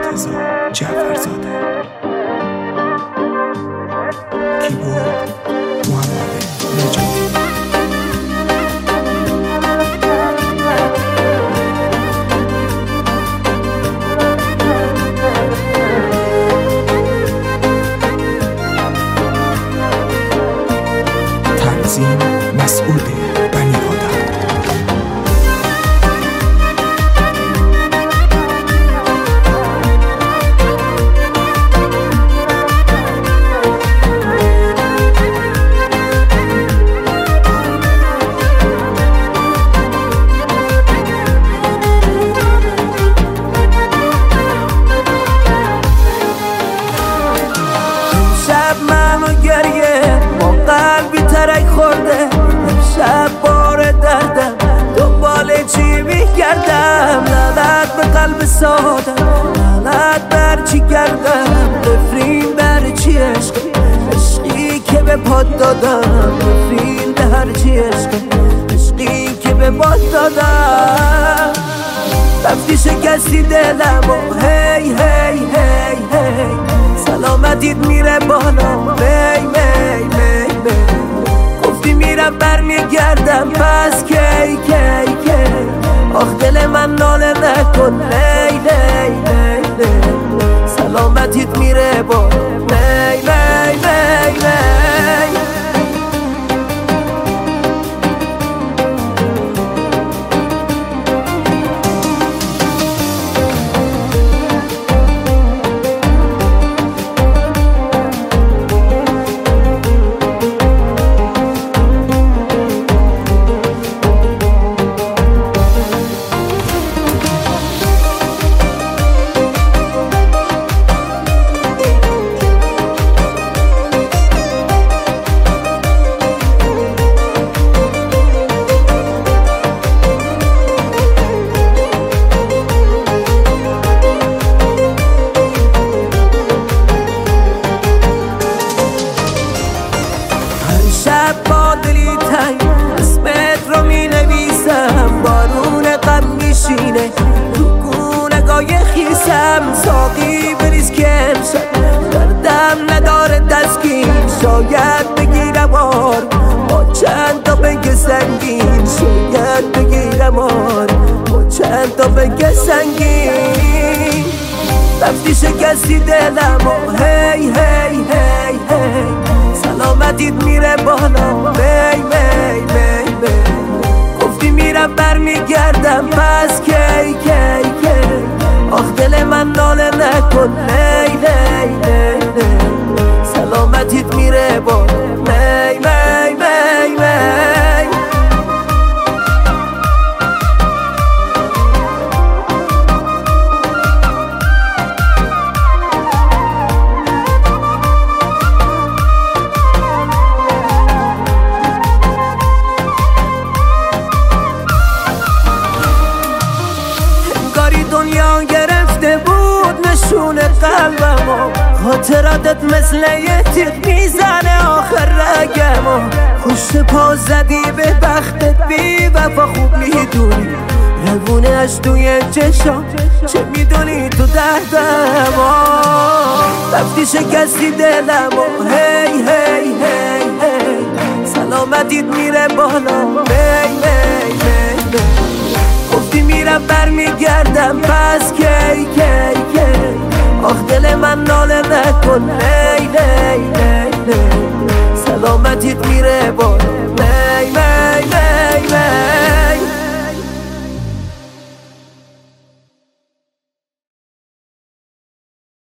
رضا جعفرزاده. کیبورد محمد نجاتی. تنظیم مسعود بنی آدم. شب بار دردم دنبال چی میگردم، لعنت به قلب سادم، لعنت بر چی گردم، نفرین بر چی عشقی که به پاد دادم، نفرین در چی عشقی که به پاد دادم. رفتی شکستی دلم و هی هی هی هی سلامتیت میره بالا، می می می می گفتی میرم برمیگردم، پس کی کی کی آخ دل من ناله نکن، لی لی لی لی سلامتیت میره بالا، می می می می شب با دلی تنگ اسمت رو می نویسم، بارون غم میشینه تو گونه‌گاه خیسم، ساقی بریز که امشب دردم نداره تسکین، شاید بگیرم آر با چند تا بگه سنگین، شاید بگیرم آر با چند تا بگه سنگین. رفتی شکستی دلم و هی هی هی هی سلامتیت میره بالا، می می می می گفتی میرم برمیگردم، پس کی کی کی آخ دل من ناله نکن، لی لی لی لی سلامتیت میره بالا، می می می می دنیا گرفته بود نشون قلبمو، خاطراتت مثل یه تیغ میزنه آخر رگمو، پشت پا زدی به بختت بی وفا، خوب میدونی روونه‌اش توی چشام، چه میدونی تو دردمو. رفتی شکستی دلمو هی هی هی هی سلامتیت میره بالا، می می می می گفتی میرم برمیگردم، پس کی کی کی آخ دل من ناله نکن، لی لی لی لی سلامتیت میره بالا.